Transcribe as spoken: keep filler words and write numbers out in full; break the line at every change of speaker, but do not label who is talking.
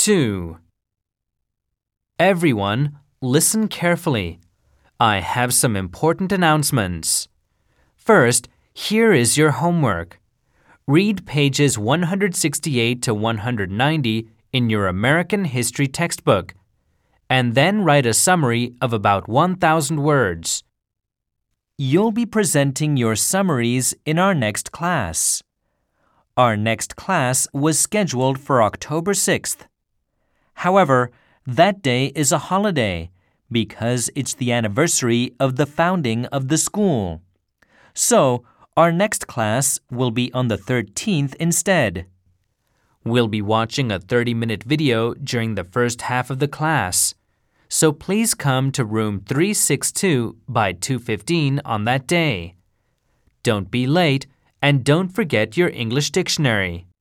two. Everyone, listen carefully. I have some important announcements. First, here is your homework. Read pages one hundred sixty-eight to one hundred ninety in your American History textbook, and then write a summary of about one thousand words. You'll be presenting your summaries in our next class. Our next class was scheduled for October sixth. However, that day is a holiday because it's the anniversary of the founding of the school. So, our next class will be on the thirteenth instead. We'll be watching a thirty-minute video during the first half of the class. So please come to room three sixty-two by two fifteen on that day. Don't be late and don't forget your English dictionary.